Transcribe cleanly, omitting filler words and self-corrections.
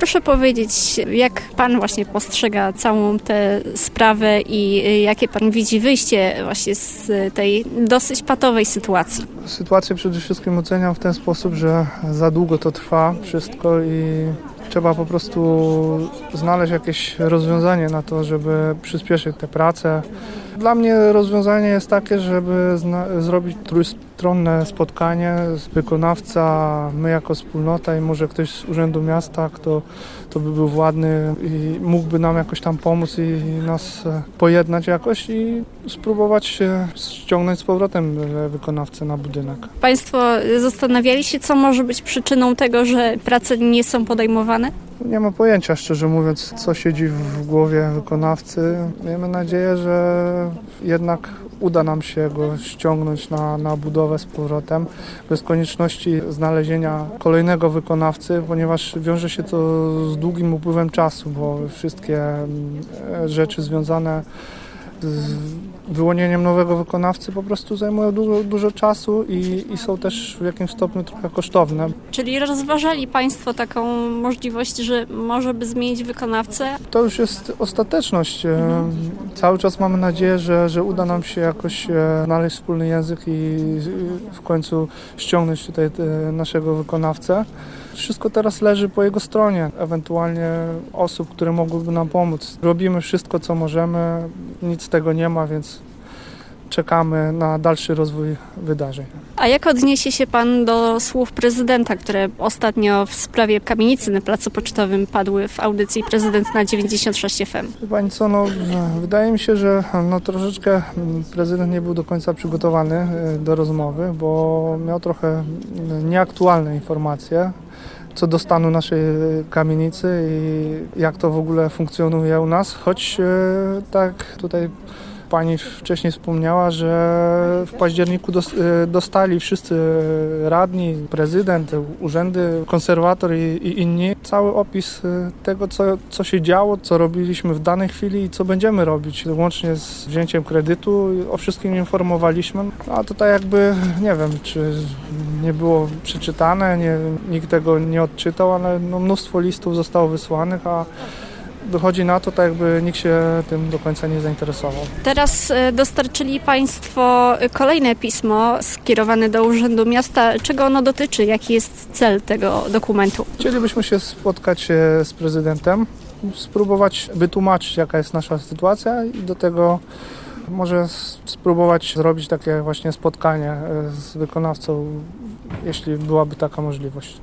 proszę powiedzieć, jak pan właśnie postrzega całą tę sprawę i jakie pan widzi wyjście właśnie z tej dosyć patowej sytuacji? Sytuację przede wszystkim oceniam w ten sposób, że za długo to trwa wszystko i trzeba po prostu znaleźć jakieś rozwiązanie na to, żeby przyspieszyć tę pracę. Dla mnie rozwiązanie jest takie, żeby zrobić trójstronne spotkanie, wykonawca, my jako wspólnota i może ktoś z Urzędu Miasta, kto by był władny i mógłby nam jakoś tam pomóc i nas pojednać jakoś i spróbować ściągnąć z powrotem wykonawcę na budynek. Państwo zastanawiali się, co może być przyczyną tego, że prace nie są podejmowane? Nie mam pojęcia, szczerze mówiąc, co siedzi w głowie wykonawcy. Miejmy nadzieję, że jednak uda nam się go ściągnąć na budowę z powrotem, bez konieczności znalezienia kolejnego wykonawcy, ponieważ wiąże się to z długim upływem czasu, bo wszystkie rzeczy związane z wyłonieniem nowego wykonawcy po prostu zajmują dużo czasu i są też w jakimś stopniu trochę kosztowne. Czyli rozważali państwo taką możliwość, że może by zmienić wykonawcę? To już jest ostateczność. Cały czas mamy nadzieję, że uda nam się jakoś znaleźć wspólny język i w końcu ściągnąć tutaj naszego wykonawcę. Wszystko teraz leży po jego stronie, ewentualnie osób, które mogłyby nam pomóc. Robimy wszystko, co możemy, nic z tego nie ma, więc czekamy na dalszy rozwój wydarzeń. A jak odniesie się pan do słów prezydenta, które ostatnio w sprawie kamienicy na Placu Pocztowym padły w audycji Prezydent na 96 FM? Pani co, wydaje mi się, że troszeczkę prezydent nie był do końca przygotowany do rozmowy, bo miał trochę nieaktualne informacje co do stanu naszej kamienicy i jak to w ogóle funkcjonuje u nas, choć tak tutaj pani wcześniej wspomniała, że w październiku dostali wszyscy radni, prezydent, urzędy, konserwator i inni cały opis tego, co się działo, co robiliśmy w danej chwili i co będziemy robić, łącznie z wzięciem kredytu. O wszystkim informowaliśmy, a tutaj jakby nie wiem, czy nie było przeczytane, nikt tego nie odczytał, ale mnóstwo listów zostało wysłanych, a dochodzi na to, tak jakby nikt się tym do końca nie zainteresował. Teraz dostarczyli państwo kolejne pismo skierowane do Urzędu Miasta. Czego ono dotyczy? Jaki jest cel tego dokumentu? Chcielibyśmy się spotkać z prezydentem, spróbować wytłumaczyć, jaka jest nasza sytuacja i do tego może spróbować zrobić takie właśnie spotkanie z wykonawcą, jeśli byłaby taka możliwość.